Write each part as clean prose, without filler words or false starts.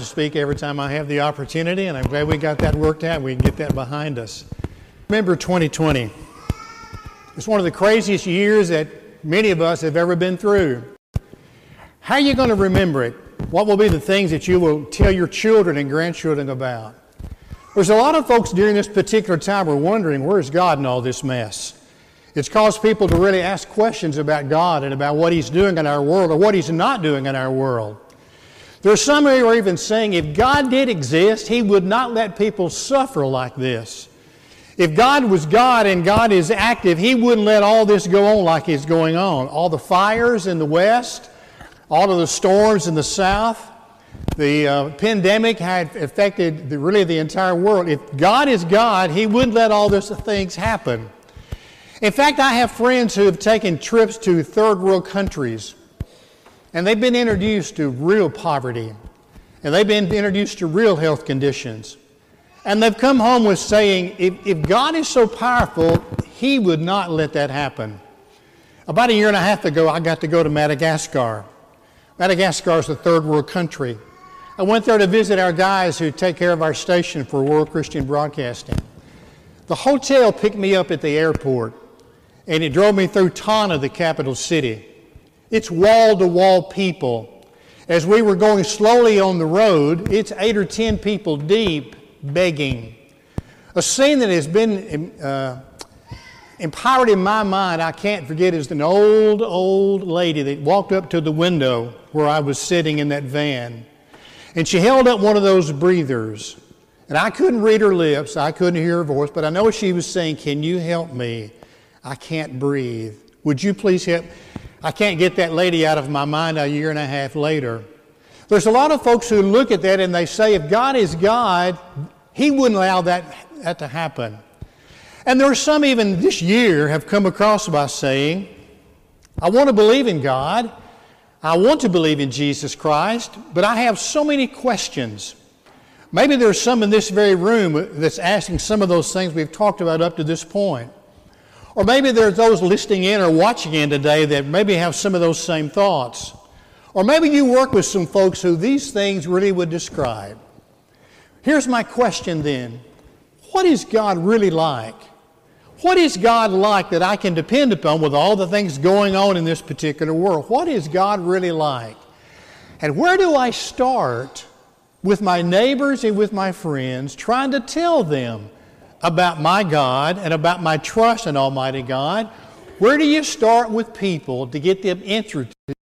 to speak every time I have the opportunity, and I'm glad we got that worked out. We can get that behind us. Remember 2020. It's one of the craziest years that many of us have ever been through. How are you going to remember it? What will be the things that you will tell your children and grandchildren about? There's a lot of folks during this particular time who are wondering, where's God in all this mess? It's caused people to really ask questions about God and about what He's doing in our world or what He's not doing in our world. There are some who are even saying if God did exist, He would not let people suffer like this. If God was God and God is active, He wouldn't let all this go on like it's going on. All the fires in the West, all of the storms in the South, the pandemic had affected really the entire world. If God is God, He wouldn't let all these things happen. In fact, I have friends who have taken trips to third world countries, and they've been introduced to real poverty, and they've been introduced to real health conditions. And they've come home with saying, if God is so powerful, He would not let that happen. About a year and a half ago, I got to go to Madagascar. Madagascar is a third world country. I went there to visit our guys who take care of our station for World Christian Broadcasting. The hotel picked me up at the airport, and it drove me through Tana, the capital city. It's wall-to-wall people. As we were going slowly on the road, it's 8 or 10 people deep begging. A scene that has been empowered in my mind, I can't forget, is an old lady that walked up to the window where I was sitting in that van. And she held up one of those breathers. And I couldn't read her lips, I couldn't hear her voice, but I know she was saying, "Can you help me? I can't breathe. Would you please help?" I can't get that lady out of my mind a year and a half later. There's a lot of folks who look at that and they say, if God is God, He wouldn't allow that to happen. And there are some even this year have come across by saying, I want to believe in God, I want to believe in Jesus Christ, but I have so many questions. Maybe there's some in this very room that's asking some of those things we've talked about up to this point. Or maybe there's those listening in or watching in today that maybe have some of those same thoughts. Or maybe you work with some folks who these things really would describe. Here's my question then. What is God really like? What is God like that I can depend upon with all the things going on in this particular world? What is God really like? And where do I start with my neighbors and with my friends trying to tell them about my God and about my trust in Almighty God? Where do you start with people to get them interested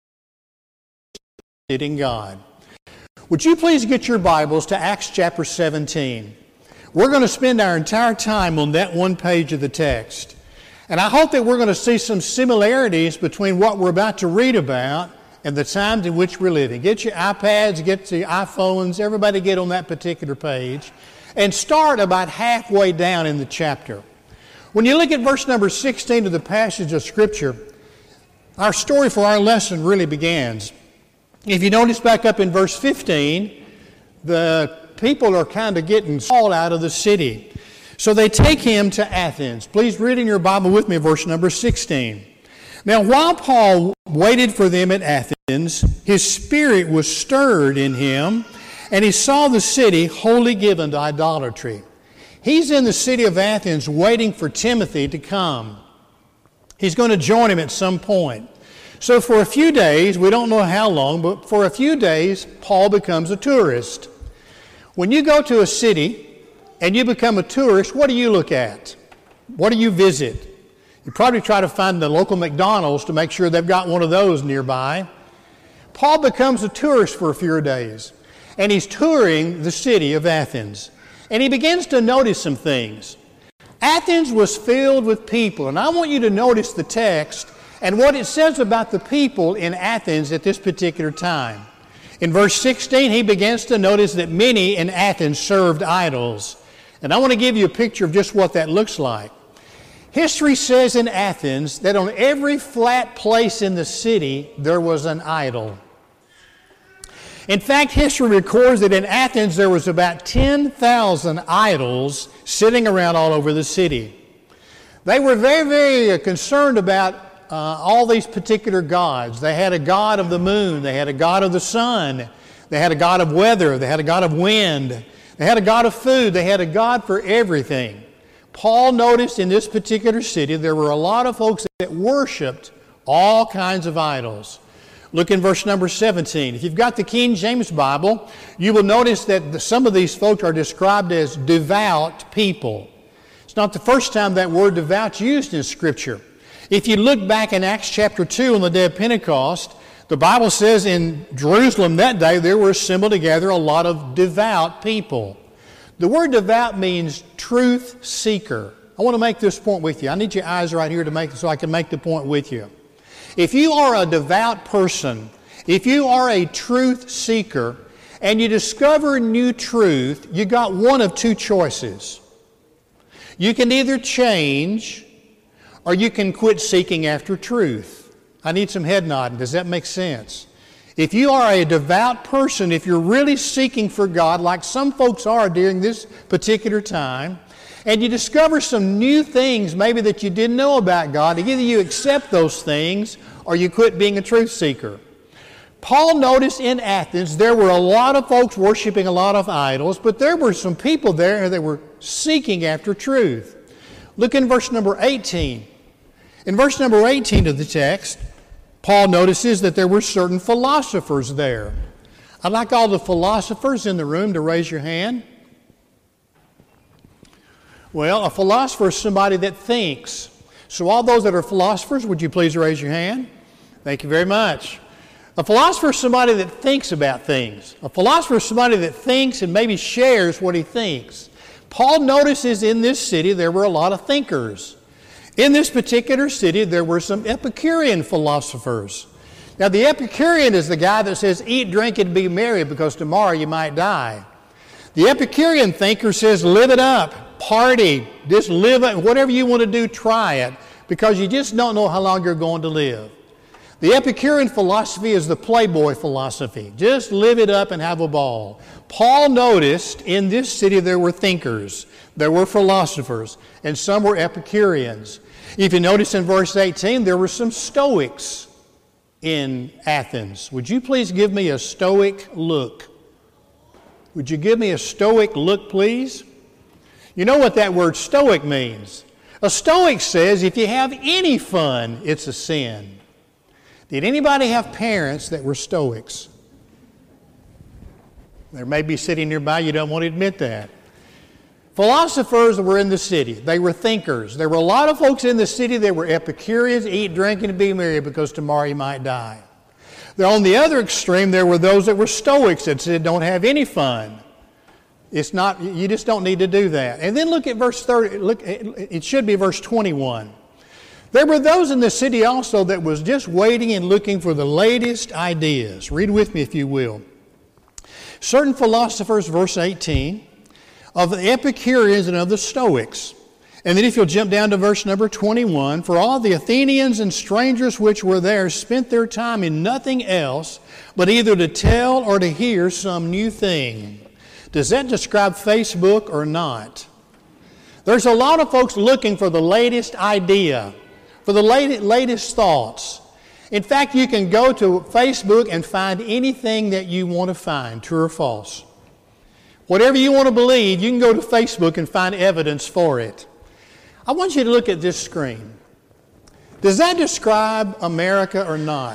in God? Would you please get your Bibles to Acts chapter 17? We're going to spend our entire time on that one page of the text. And I hope that we're going to see some similarities between what we're about to read about and the times in which we're living. Get your iPads, get your iPhones, everybody get on that particular page, and start about halfway down in the chapter. When you look at verse number 16 of the passage of Scripture, our story for our lesson really begins. If you notice back up in verse 15, the people are kind of getting Saul out of the city. So they take him to Athens. Please read in your Bible with me verse number 16. Now while Paul waited for them at Athens, his spirit was stirred in him, and he saw the city wholly given to idolatry. He's in the city of Athens waiting for Timothy to come. He's going to join him at some point. So for a few days, we don't know how long, but for a few days, Paul becomes a tourist. When you go to a city and you become a tourist, what do you look at? What do you visit? You probably try to find the local McDonald's to make sure they've got one of those nearby. Paul becomes a tourist for a few days. And he's touring the city of Athens. And he begins to notice some things. Athens was filled with people. And I want you to notice the text and what it says about the people in Athens at this particular time. In verse 16, he begins to notice that many in Athens served idols. And I want to give you a picture of just what that looks like. History says in Athens that on every flat place in the city, there was an idol. In fact, history records that in Athens there was about 10,000 idols sitting around all over the city. They were very, very concerned about all these particular gods. They had a god of the moon. They had a god of the sun. They had a god of weather. They had a god of wind. They had a god of food. They had a god for everything. Paul noticed in this particular city there were a lot of folks that worshiped all kinds of idols. Look in verse number 17. If you've got the King James Bible, you will notice that some of these folks are described as devout people. It's not the first time that word devout is used in Scripture. If you look back in Acts chapter 2 on the day of Pentecost, the Bible says in Jerusalem that day there were assembled together a lot of devout people. The word devout means truth seeker. I want to make this point with you. I need your eyes right here so I can make the point with you. If you are a devout person, if you are a truth seeker, and you discover new truth, you got one of two choices. You can either change or you can quit seeking after truth. I need some head nodding. Does that make sense? If you are a devout person, if you're really seeking for God, like some folks are during this particular time, and you discover some new things maybe that you didn't know about God, either you accept those things or you quit being a truth seeker. Paul noticed in Athens there were a lot of folks worshiping a lot of idols, but there were some people there that were seeking after truth. Look in verse number 18. In verse number 18 of the text, Paul notices that there were certain philosophers there. I'd like all the philosophers in the room to raise your hand. Well, a philosopher is somebody that thinks. So all those that are philosophers, would you please raise your hand? Thank you very much. A philosopher is somebody that thinks about things. A philosopher is somebody that thinks and maybe shares what he thinks. Paul notices in this city there were a lot of thinkers. In this particular city there were some Epicurean philosophers. Now the Epicurean is the guy that says, eat, drink, and be merry because tomorrow you might die. The Epicurean thinker says, live it up, party, just live it, whatever you want to do, try it, because you just don't know how long you're going to live. The Epicurean philosophy is the playboy philosophy. Just live it up and have a ball. Paul noticed in this city there were thinkers, there were philosophers, and some were Epicureans. If you notice in verse 18, there were some Stoics in Athens. Would you please give me a Stoic look? Would you give me a Stoic look, please? You know what that word Stoic means. A Stoic says if you have any fun, it's a sin. Did anybody have parents that were Stoics? They may be sitting nearby, you don't want to admit that. Philosophers were in the city. They were thinkers. There were a lot of folks in the city that were Epicureans, eat, drink, and be merry because tomorrow you might die. Then on the other extreme, there were those that were Stoics that said don't have any fun. It's not, you just don't need to do that. And then look at verse 30, it should be verse 21. There were those in the city also that was just waiting and looking for the latest ideas. Read with me if you will. Certain philosophers, verse 18, of the Epicureans and of the Stoics. And then if you'll jump down to verse number 21, for all the Athenians and strangers which were there spent their time in nothing else but either to tell or to hear some new thing. Does that describe Facebook or not? There's a lot of folks looking for the latest idea, for the latest thoughts. In fact, you can go to Facebook and find anything that you want to find, true or false. Whatever you want to believe, you can go to Facebook and find evidence for it. I want you to look at this screen. Does that describe America or not?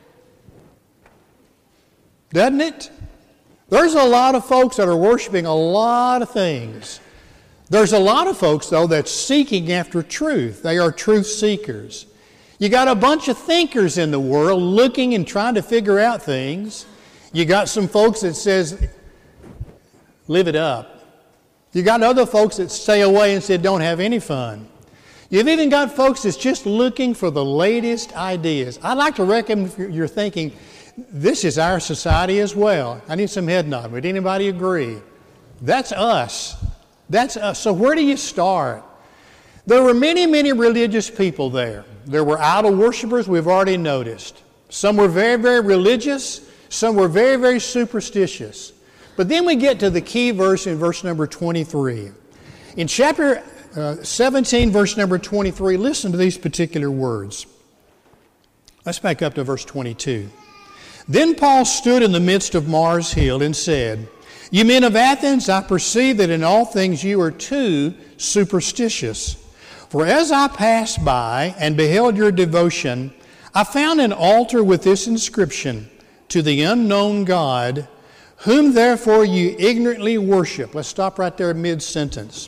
Doesn't it? There's a lot of folks that are worshiping a lot of things. There's a lot of folks, though, that's seeking after truth. They are truth seekers. You got a bunch of thinkers in the world looking and trying to figure out things. You got some folks that says, live it up. You got other folks that stay away and said, don't have any fun. You've even got folks that's just looking for the latest ideas. I'd like to recommend if you're thinking, this is our society as well. I need some head nod. Would anybody agree? That's us. That's us. So where do you start? There were many, many religious people there. There were idol worshipers, we've already noticed. Some were very, very religious. Some were very, very superstitious. But then we get to the key verse in verse number 23. In chapter 17, verse number 23, listen to these particular words. Let's back up to verse 22. Then Paul stood in the midst of Mars Hill and said, "You men of Athens, I perceive that in all things you are too superstitious. For as I passed by and beheld your devotion, I found an altar with this inscription, to the unknown God, whom therefore you ignorantly worship." Let's stop right there mid-sentence.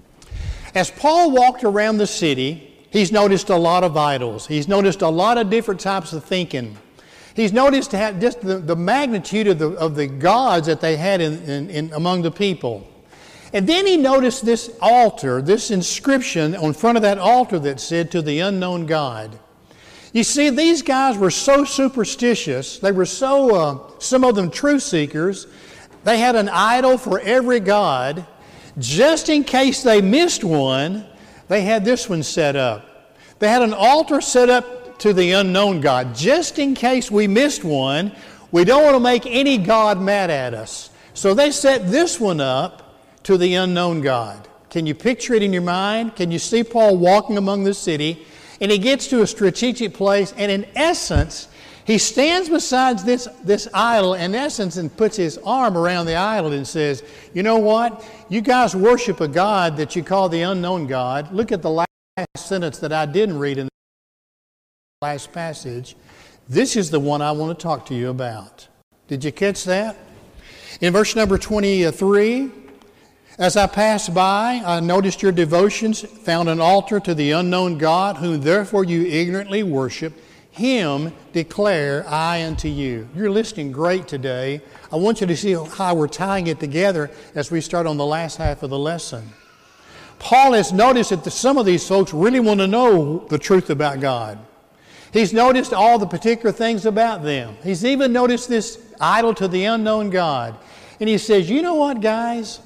As Paul walked around the city, he's noticed a lot of idols. He's noticed a lot of different types of thinking. He's noticed just the magnitude of the gods that they had in among the people. And then he noticed this altar, this inscription on front of that altar that said, "To the unknown God." You see, these guys were so superstitious. They were so, some of them truth seekers. They had an idol for every god. Just in case they missed one, they had this one set up. They had an altar set up to the unknown God. Just in case we missed one, we don't want to make any god mad at us. So they set this one up to the unknown God. Can you picture it in your mind? Can you see Paul walking among the city? And he gets to a strategic place, and in essence, he stands beside this idol, in essence, and puts his arm around the idol and says, "You know what? You guys worship a God that you call the unknown God. Look at the last sentence that I didn't read in the last passage. This is the one I want to talk to you about." Did you catch that? In verse number 23, "As I passed by, I noticed your devotions, found an altar to the unknown God, whom therefore you ignorantly worship. Him declare I unto you." You're listening great today. I want you to see how we're tying it together as we start on the last half of the lesson. Paul has noticed that some of these folks really want to know the truth about God. He's noticed all the particular things about them. He's even noticed this idol to the unknown God. And he says, "You know what, guys?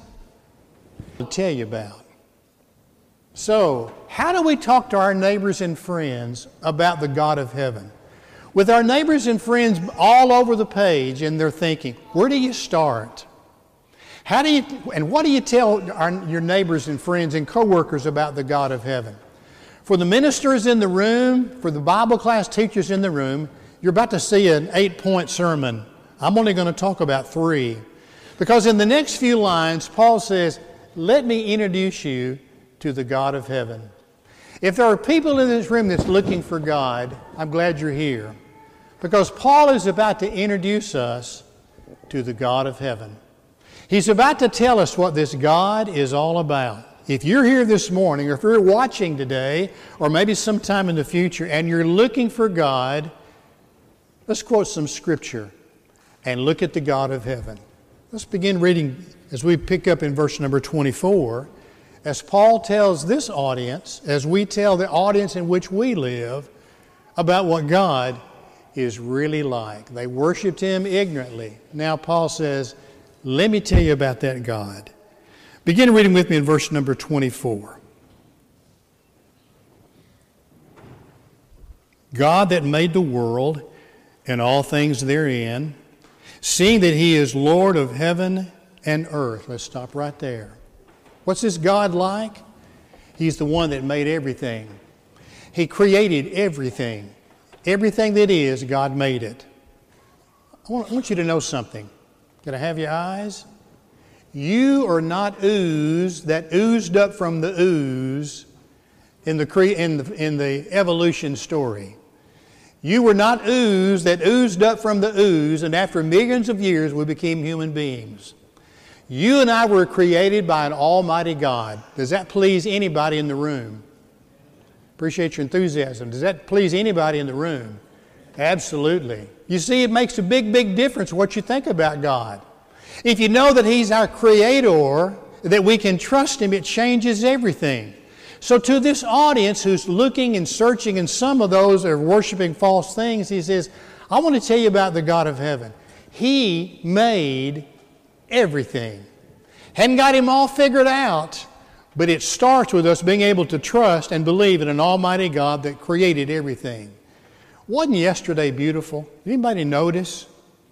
To tell you about." So, how do we talk to our neighbors and friends about the God of heaven? With our neighbors and friends all over the page and they're thinking, where do you start? What do you tell your neighbors and friends and coworkers about the God of heaven? For the ministers in the room, for the Bible class teachers in the room, you're about to see an 8-point sermon. I'm only going to talk about 3. Because in the next few lines, Paul says, "Let me introduce you to the God of heaven." If there are people in this room that's looking for God, I'm glad you're here. Because Paul is about to introduce us to the God of heaven. He's about to tell us what this God is all about. If you're here this morning, or if you're watching today, or maybe sometime in the future, and you're looking for God, let's quote some scripture and look at the God of heaven. Let's begin reading as we pick up in verse number 24, as Paul tells this audience, as we tell the audience in which we live, about what God is really like. They worshiped Him ignorantly. Now Paul says, let me tell you about that God. Begin reading with me in verse number 24. "God that made the world and all things therein, seeing that He is Lord of heaven and earth." Let's stop right there. What's this God like? He's the one that made everything. He created everything. Everything that is, God made it. I want you to know something. Can I have your eyes? You are not ooze that oozed up from the ooze in the evolution story. You were not ooze that oozed up from the ooze, and after millions of years we became human beings. You and I were created by an almighty God. Does that please anybody in the room? Appreciate your enthusiasm. Does that please anybody in the room? Absolutely. You see, it makes a big, big difference what you think about God. If you know that He's our Creator, that we can trust Him, it changes everything. So to this audience who's looking and searching, and some of those are worshiping false things, he says, I want to tell you about the God of heaven. He made everything. Hadn't got Him all figured out, but it starts with us being able to trust and believe in an almighty God that created everything. Wasn't yesterday beautiful? Did anybody notice?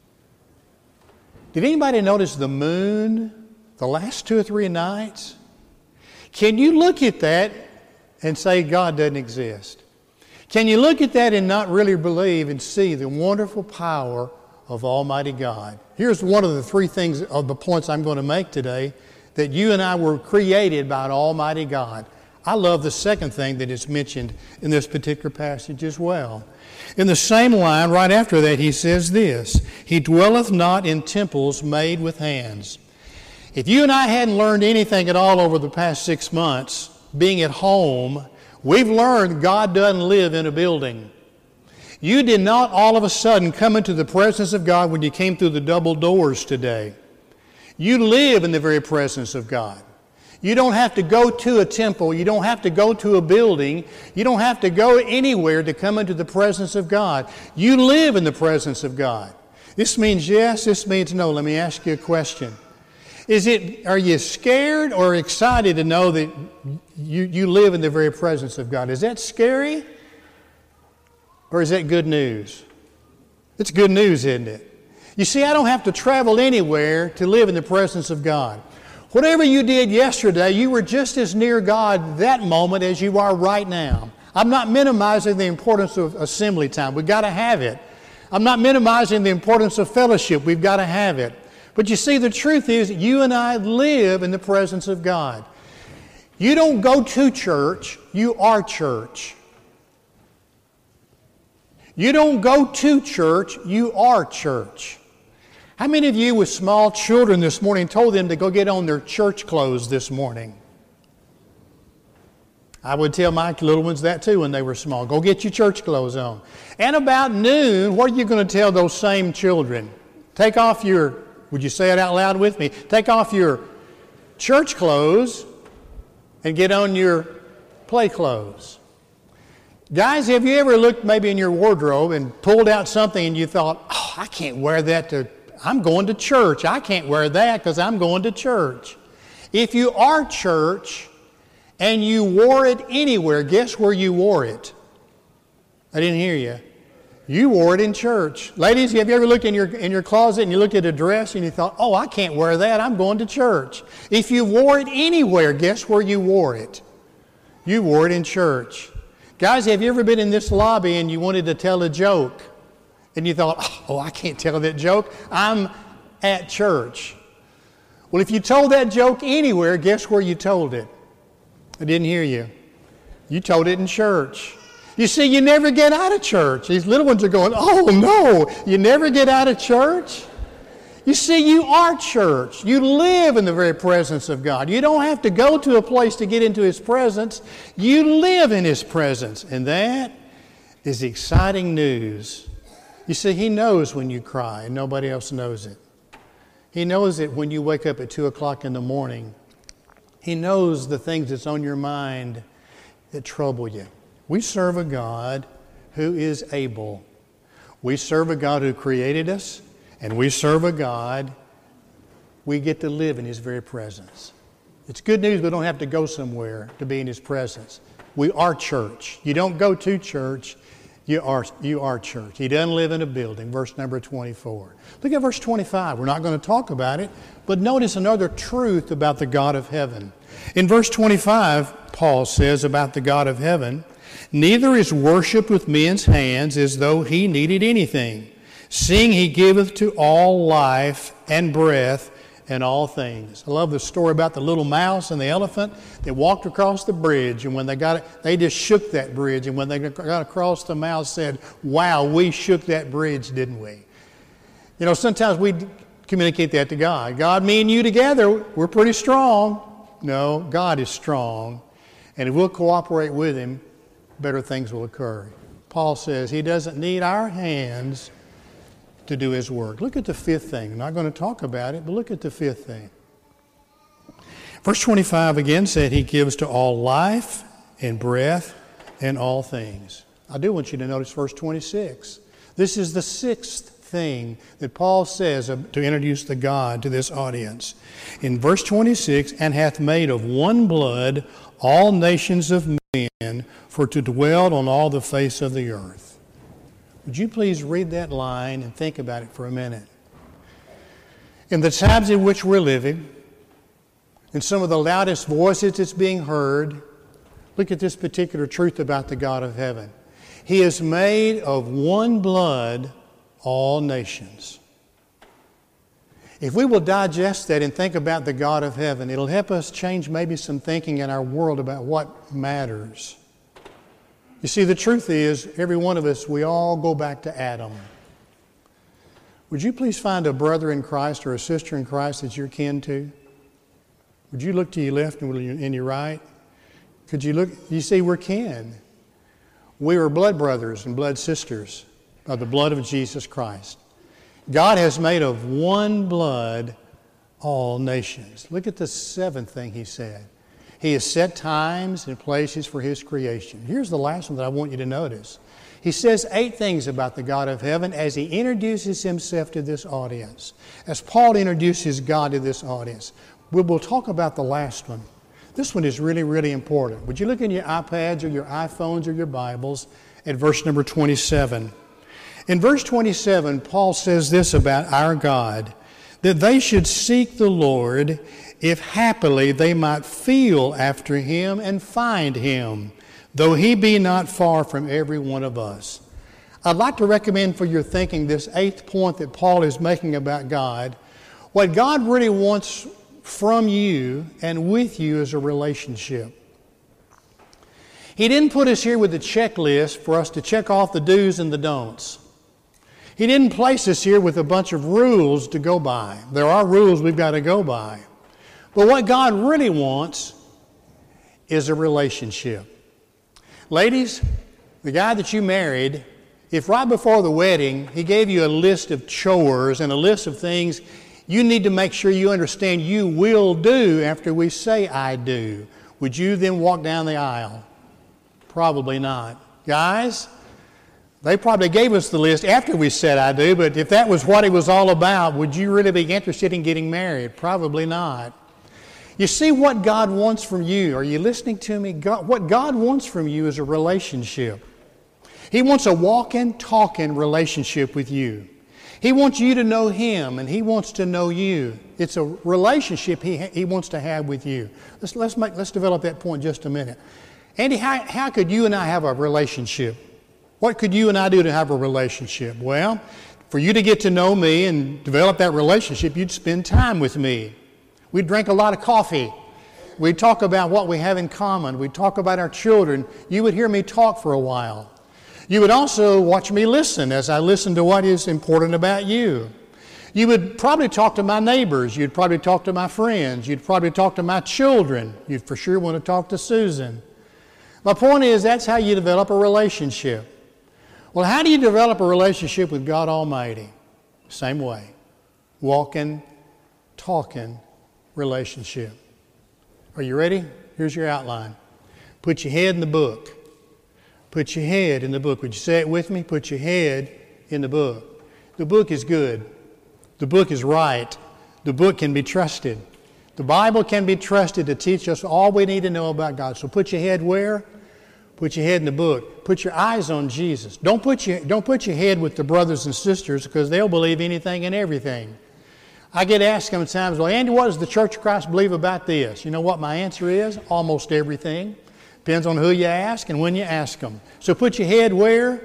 Did anybody notice the moon the last 2 or 3 nights? Can you look at that and say God doesn't exist? Can you look at that and not really believe and see the wonderful power of Almighty God. Here's one of the three things of the points I'm going to make today, that you and I were created by an Almighty God. I love the second thing that is mentioned in this particular passage as well. In the same line, right after that, he says this, He dwelleth not in temples made with hands. If you and I hadn't learned anything at all over the past 6 months, being at home, we've learned God doesn't live in a building. You did not all of a sudden come into the presence of God when you came through the double doors today. You live in the very presence of God. You don't have to go to a temple. You don't have to go to a building. You don't have to go anywhere to come into the presence of God. You live in the presence of God. This means yes, this means no. Let me ask you a question. Are you scared or excited to know that you live in the very presence of God? Is that scary? Or is that good news? It's good news, isn't it? You see, I don't have to travel anywhere to live in the presence of God. Whatever you did yesterday, you were just as near God that moment as you are right now. I'm not minimizing the importance of assembly time. We've got to have it. I'm not minimizing the importance of fellowship. We've got to have it. But you see, the truth is, you and I live in the presence of God. You don't go to church, you are church. You don't go to church, you are church. How many of you with small children this morning told them to go get on their church clothes this morning? I would tell my little ones that too when they were small. Go get your church clothes on. And about noon, what are you going to tell those same children? Take off your, would you say it out loud with me? Take off your church clothes and get on your play clothes. Guys, have you ever looked maybe in your wardrobe and pulled out something and you thought, oh, I can't wear that I'm going to church. I can't wear that because I'm going to church. If you are church and you wore it anywhere, guess where you wore it? I didn't hear you. You wore it in church. Ladies, have you ever looked in your closet and you looked at a dress and you thought, oh, I can't wear that. I'm going to church. If you wore it anywhere, guess where you wore it? You wore it in church. Guys, have you ever been in this lobby and you wanted to tell a joke? And you thought, oh, I can't tell that joke. I'm at church. Well, if you told that joke anywhere, guess where you told it? I didn't hear you. You told it in church. You see, you never get out of church. These little ones are going, oh, no, you never get out of church? You see, you are church. You live in the very presence of God. You don't have to go to a place to get into His presence. You live in His presence. And that is exciting news. You see, He knows when you cry, and nobody else knows it. He knows it when you wake up at 2 o'clock in the morning. He knows the things that's on your mind that trouble you. We serve a God who is able. We serve a God who created us, and we serve a God we get to live in His very presence. It's good news we don't have to go somewhere to be in His presence. We are church. You don't go to church. You are church. He doesn't live in a building. Verse number 24. Look at verse 25. We're not going to talk about it, but notice another truth about the God of heaven. In verse 25, Paul says about the God of heaven, neither is worshipped with men's hands as though He needed anything, seeing He giveth to all life and breath and all things. I love the story about the little mouse and the elephant that walked across the bridge, and when they got it, they just shook that bridge, and when they got across, the mouse said, wow, we shook that bridge, didn't we? You know, sometimes we communicate that to God. God, me and you together, we're pretty strong. No, God is strong, and if we'll cooperate with Him, better things will occur. Paul says He doesn't need our hands to do His work. Look at the fifth thing. I'm not going to talk about it, but look at the fifth thing. Verse 25 again said He gives to all life and breath and all things. I do want you to notice verse 26. This is the sixth thing that Paul says to introduce the God to this audience. In verse 26, and hath made of one blood all nations of men for to dwell on all the face of the earth. Would you please read that line and think about it for a minute? In the times in which we're living, in some of the loudest voices that's being heard, look at this particular truth about the God of heaven. He has made of one blood all nations. If we will digest that and think about the God of heaven, it'll help us change maybe some thinking in our world about what matters. You see, the truth is, every one of us, we all go back to Adam. Would you please find a brother in Christ or a sister in Christ that you're kin to? Would you look to your left and your right? Could you look? You see, we're kin. We are blood brothers and blood sisters by the blood of Jesus Christ. God has made of one blood all nations. Look at the seventh thing he said. He has set times and places for his creation. Here's the last one that I want you to notice. He says 8 things about the God of heaven as he introduces himself to this audience. As Paul introduces God to this audience. We'll talk about the last one. This one is really, really important. Would you look in your iPads or your iPhones or your Bibles at verse number 27. In verse 27, Paul says this about our God, that they should seek the Lord if happily they might feel after him and find him, though he be not far from every one of us. I'd like to recommend for your thinking this 8th point that Paul is making about God. What God really wants from you and with you is a relationship. He didn't put us here with a checklist for us to check off the do's and the don'ts. He didn't place us here with a bunch of rules to go by. There are rules we've got to go by. But what God really wants is a relationship. Ladies, the guy that you married, if right before the wedding he gave you a list of chores and a list of things you need to make sure you understand you will do after we say I do, would you then walk down the aisle? Probably not. Guys, they probably gave us the list after we said I do, but if that was what it was all about, would you really be interested in getting married? Probably not. You see what God wants from you. Are you listening to me? What God wants from you is a relationship. He wants a walking, talking relationship with you. He wants you to know him, and he wants to know you. It's a relationship he wants to have with you. Let's develop that point just a minute. Andy, how could you and I have a relationship? What could you and I do to have a relationship? Well, for you to get to know me and develop that relationship, you'd spend time with me. We'd drink a lot of coffee. We'd talk about what we have in common. We'd talk about our children. You would hear me talk for a while. You would also watch me listen as I listen to what is important about you. You would probably talk to my neighbors. You'd probably talk to my friends. You'd probably talk to my children. You'd for sure want to talk to Susan. My point is, that's how you develop a relationship. Well, how do you develop a relationship with God Almighty? Same way. Walking, talking relationship. Are you ready? Here's your outline. Put your head in the book. Put your head in the book. Would you say it with me? Put your head in the book. The book is good. The book is right. The book can be trusted. The Bible can be trusted to teach us all we need to know about God. So put your head where? Put your head in the book. Put your eyes on Jesus. Don't put your head with the brothers and sisters because they'll believe anything and everything. I get asked sometimes, well, Andy, what does the Church of Christ believe about this? You know what my answer is? Almost everything. Depends on who you ask and when you ask them. So put your head where?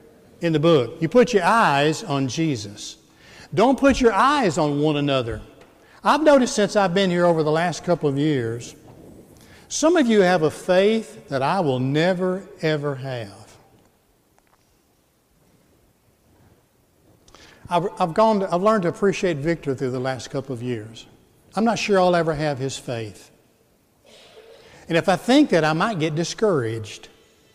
In the book. You put your eyes on Jesus. Don't put your eyes on one another. I've noticed since I've been here over the last couple of years, some of you have a faith that I will never, ever have. I've learned to appreciate Victor through the last couple of years. I'm not sure I'll ever have his faith. And if I think that, I might get discouraged.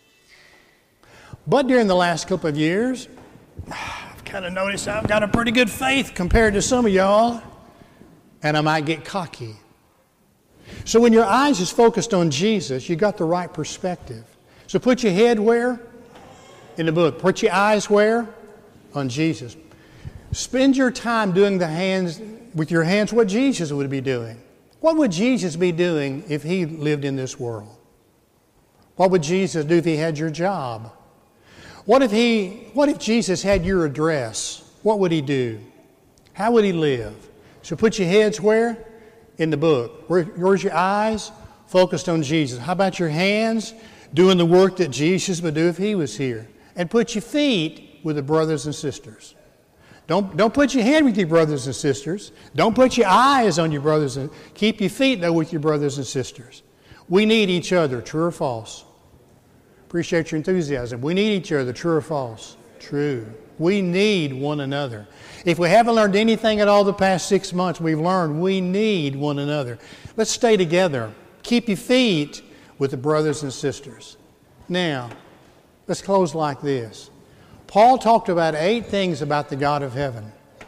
But during the last couple of years, I've kind of noticed I've got a pretty good faith compared to some of y'all. And I might get cocky. So when your eyes is focused on Jesus, you got the right perspective. So put your head where? In the book. Put your eyes where? On Jesus. Spend your time doing with your hands what Jesus would be doing. What would Jesus be doing if he lived in this world? What would Jesus do if he had your job? What if Jesus had your address? What would he do? How would he live? So put your heads where? In the book. Where's your eyes? Focused on Jesus. How about your hands? Doing the work that Jesus would do if he was here. And put your feet with the brothers and sisters. Don't put your hand with your brothers and sisters. Don't put your eyes on your brothers. Keep your feet, though, with your brothers and sisters. We need each other, true or false? Appreciate your enthusiasm. We need each other, true or false? True. We need one another. If we haven't learned anything at all the past 6 months, we've learned we need one another. Let's stay together. Keep your feet with the brothers and sisters. Now, let's close like this. Paul talked about 8 things about the God of heaven.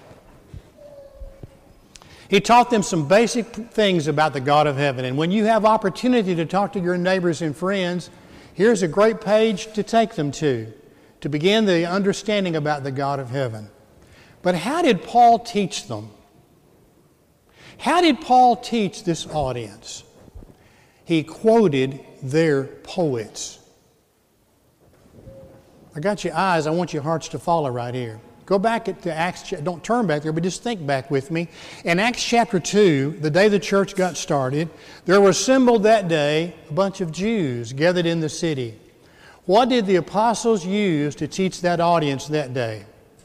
He taught them some basic things about the God of heaven. And when you have opportunity to talk to your neighbors and friends, here's a great page to take them to begin the understanding about the God of heaven. But how did Paul teach them? How did Paul teach this audience? He quoted their poets. I got your eyes. I want your hearts to follow right here. Go back to Acts. Don't turn back there, but just think back with me. In Acts chapter 2, the day the church got started, there were assembled that day a bunch of Jews gathered in the city. What did the apostles use to teach that audience that day?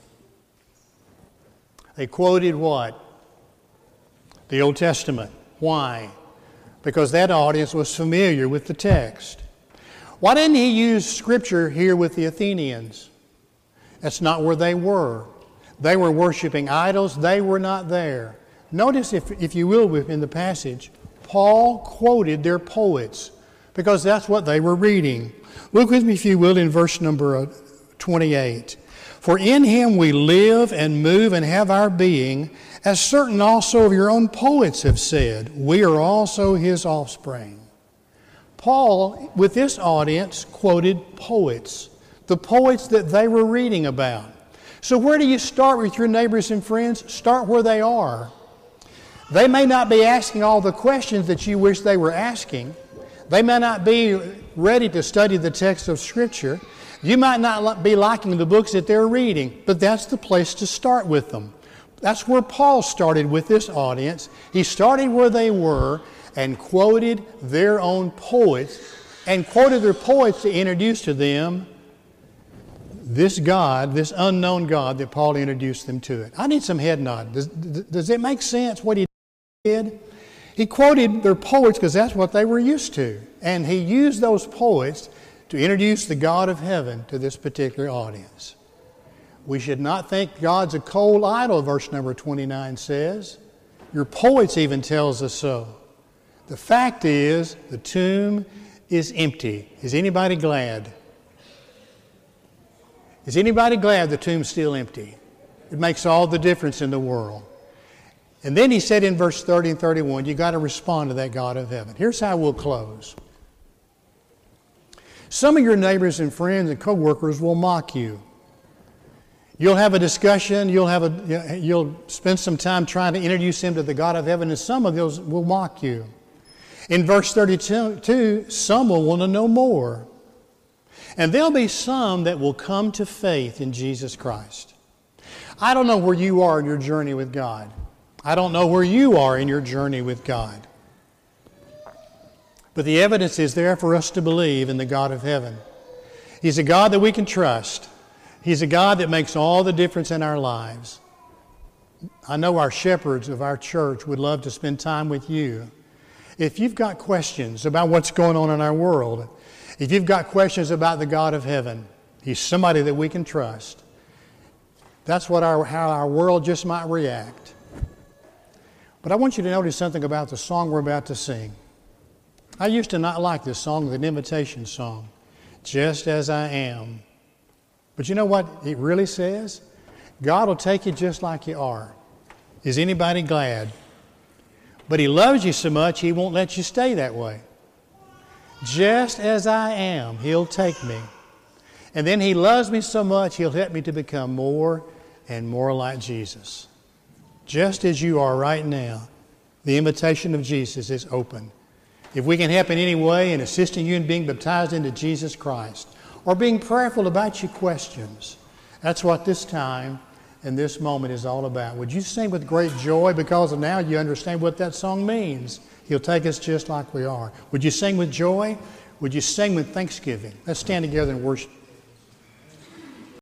They quoted what? The Old Testament. Why? Because that audience was familiar with the text. Why didn't he use Scripture here with the Athenians? That's not where they were. They were worshiping idols. They were not there. Notice, if you will, in the passage, Paul quoted their poets because that's what they were reading. Look with me, if you will, in verse number 28. For in him we live and move and have our being, as certain also of your own poets have said, we are also his offspring. Paul, with this audience, quoted poets, the poets that they were reading about. So where do you start with your neighbors and friends? Start where they are. They may not be asking all the questions that you wish they were asking. They may not be ready to study the text of Scripture. You might not be liking the books that they're reading, but that's the place to start with them. That's where Paul started with this audience. He started where they were and quoted their own poets and quoted their poets to introduce to them this God, this unknown God that Paul introduced them to it. I need some head nod. Does it make sense what he did? He quoted their poets because that's what they were used to. And he used those poets to introduce the God of heaven to this particular audience. We should not think God's a cold idol, verse number 29 says. Your poets even tells us so. The fact is, the tomb is empty. Is anybody glad? Is anybody glad the tomb's still empty? It makes all the difference in the world. And then he said in verse 30 and 31, you got to respond to that God of heaven. Here's how we'll close. Some of your neighbors and friends and co-workers will mock you. You'll have a discussion, you'll spend some time trying to introduce them to the God of heaven, and some of those will mock you. In verse 32, some will want to know more. And there'll be some that will come to faith in Jesus Christ. I don't know where you are in your journey with God. I don't know where you are in your journey with God. But the evidence is there for us to believe in the God of heaven. He's a God that we can trust. He's a God that makes all the difference in our lives. I know our shepherds of our church would love to spend time with you. If you've got questions about what's going on in our world, if you've got questions about the God of heaven, He's somebody that we can trust. That's how our world just might react. But I want you to notice something about the song we're about to sing. I used to not like this song, the invitation song, just as I am. But you know what it really says? God will take you just like you are. Is anybody glad? But He loves you so much, He won't let you stay that way. Just as I am, He'll take me. And then He loves me so much, He'll help me to become more and more like Jesus. Just as you are right now, the invitation of Jesus is open. If we can help in any way in assisting you in being baptized into Jesus Christ, or being prayerful about your questions, that's what this time and this moment is all about. Would you sing with great joy, because now you understand what that song means? He'll take us just like we are. Would you sing with joy? Would you sing with thanksgiving? Let's stand together and worship.